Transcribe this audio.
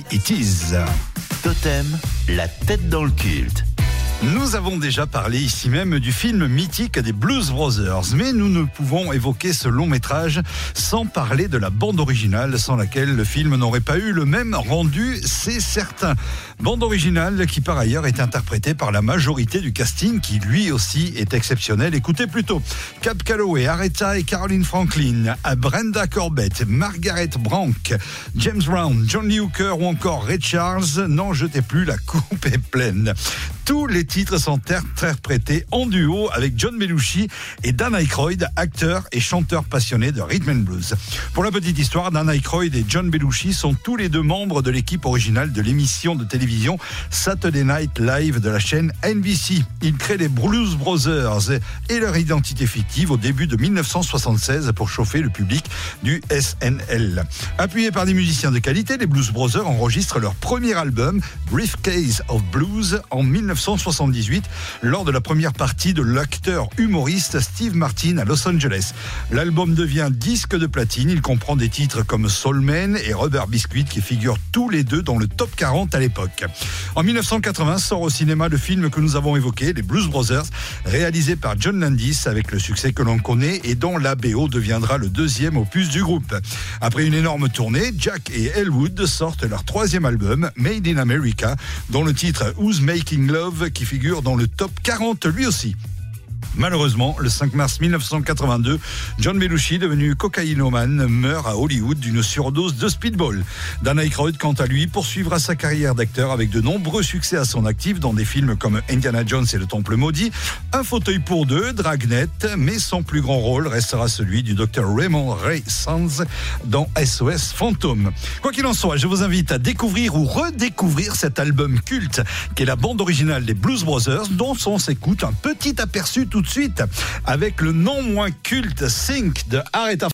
It Is. Totem, la tête dans le culte. Nous avons déjà parlé ici même du film mythique des Blues Brothers, mais nous ne pouvons évoquer ce long métrage sans parler de la bande originale, sans laquelle le film n'aurait pas eu le même rendu, c'est certain. Bande originale qui par ailleurs est interprétée par la majorité du casting, qui lui aussi est exceptionnel. Écoutez plutôt Cab Calloway, Aretha et Caroline Franklin, Brenda Corbett, Margaret Branck, James Brown, John Lee Hooker ou encore Ray Charles. N'en jetez plus, la coupe est pleine. Tous les titres sont interprétés en duo avec John Belushi et Dan Aykroyd, acteur et chanteur passionné de rhythm and blues. Pour la petite histoire, Dan Aykroyd et John Belushi sont tous les deux membres de l'équipe originale de l'émission de télévision Saturday Night Live de la chaîne NBC. Ils créent les Blues Brothers et leur identité fictive au début de 1976 pour chauffer le public du SNL. Appuyés par des musiciens de qualité, les Blues Brothers enregistrent leur premier album, Briefcase of Blues, en 1978, lors de la première partie de l'acteur humoriste Steve Martin à Los Angeles. L'album devient disque de platine. Il comprend des titres comme Soul Man et Rubber Biscuit qui figurent tous les deux dans le top 40 à l'époque. En 1980 sort au cinéma le film que nous avons évoqué, les Blues Brothers, réalisé par John Landis avec le succès que l'on connaît et dont la BO deviendra le deuxième opus du groupe. Après une énorme tournée, Jack et Elwood sortent leur troisième album, Made in America, dont le titre Who's Making Love qui figure dans le top 40 lui aussi. Malheureusement, le 5 mars 1982, John Belushi, devenu cocaïnomane, meurt à Hollywood d'une surdose de speedball. Dan Aykroyd, quant à lui, poursuivra sa carrière d'acteur avec de nombreux succès à son actif dans des films comme Indiana Jones et le Temple Maudit, Un fauteuil pour deux, Dragnet, mais son plus grand rôle restera celui du Dr Raymond Ray Sands dans SOS Fantôme. Quoi qu'il en soit, je vous invite à découvrir ou redécouvrir cet album culte qui est la bande originale des Blues Brothers, dont on s'écoute un petit aperçu tout de suite avec le non moins culte Think de Aretha